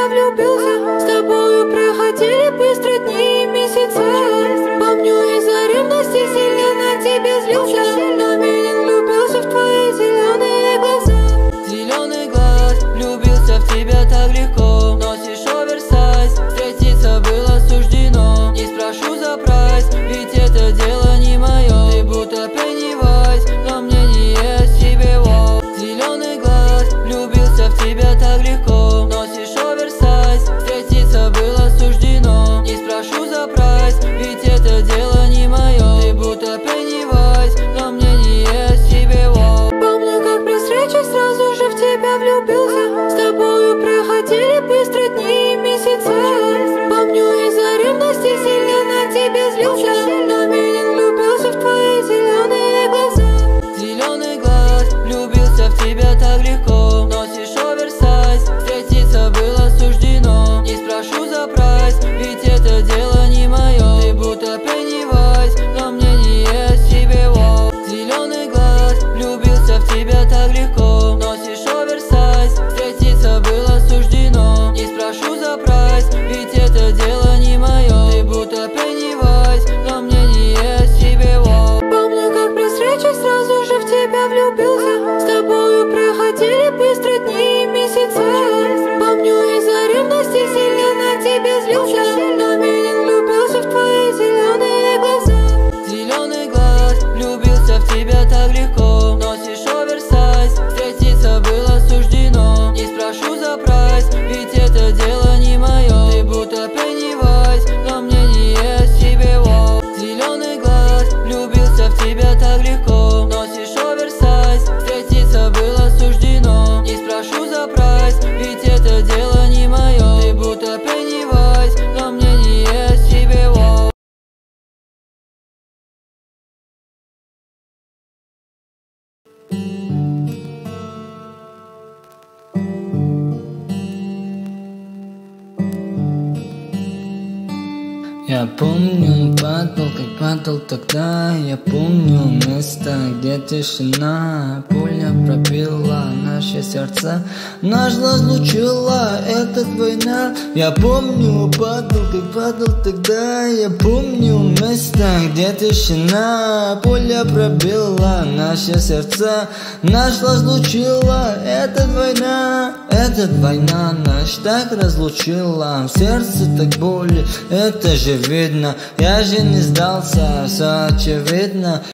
тебя влюбился. С тобою проходили быстро дни и месяцы. Помню, из-за ревности сильно на тебя злился, но меня влюбился в твои зеленые глаза. Зеленый глаз, влюбился в тебя так легко. Носишь оверсайз, встретиться было суждено. Не спрошу за прайс, ведь это дело не мое. Ты будто Пеннивайз, но мне не есть тебе воу. Зеленый глаз, влюбился в тебя так легко. Носишь оверсайз, встретиться было суждено. Не спрошу за прайс, ведь это дело не мое. Ты будто Пеннивайз, но мне не есть тебе воу. Помню, как при встрече сразу же в тебя влюбился. С тобою проходили быстро дни и месяцы. Помню, из-за ревности сильно на тебя злился, но меня влюбился в твои зеленые глаза. Зеленый глаз, влюбился в тебя так легко. Носишь оверсайз, встретиться было суждено. Не спрошу за прайс, ведь это дело не мое. Ты будто Пеннивайз, но мне не есть тебе воу. Зеленый глаз, влюбился в тебя так легко. Носишь оверсайз, встретиться было суждено. Не спрошу за прайс, ведь это дело не мое. Ты будто Пеннивайз, но мне не есть тебе воу. Помню, как при встрече сразу же в тебя влюбился. С тобою проходили быстро дни и месяцы. Помню, из-за ревности сильно на тебя злился, но меня влюбился в твои зеленые глаза. Зеленый глаз, влюбился в тебя так легко. Носишь оверсайз, встретиться было суждено. Не спрошу за прайс, ведь это дело не мое. Ты будто Пеннивайз, но мне не есть тебе воу. Зеленый глаз, влюбился в тебя так легко. Носишь оверсайз, встретиться было суждено. Не спрошу за прайс, ведь это дело не мое. Ты будто Пеннивайз, но мне не есть тебе воу. Я помню, падал, как падал тогда. Я помню место, где тишина. Пуля пробила наши сердца, нас разлучила эта война. Я помню, падал, как падал тогда. Я помню место, где тишина. Пуля пробила наши сердца, нас разлучила эта война. Эта война нас так разлучила, в сердце так боли, это же видно. Я же не сдался, все очевидно.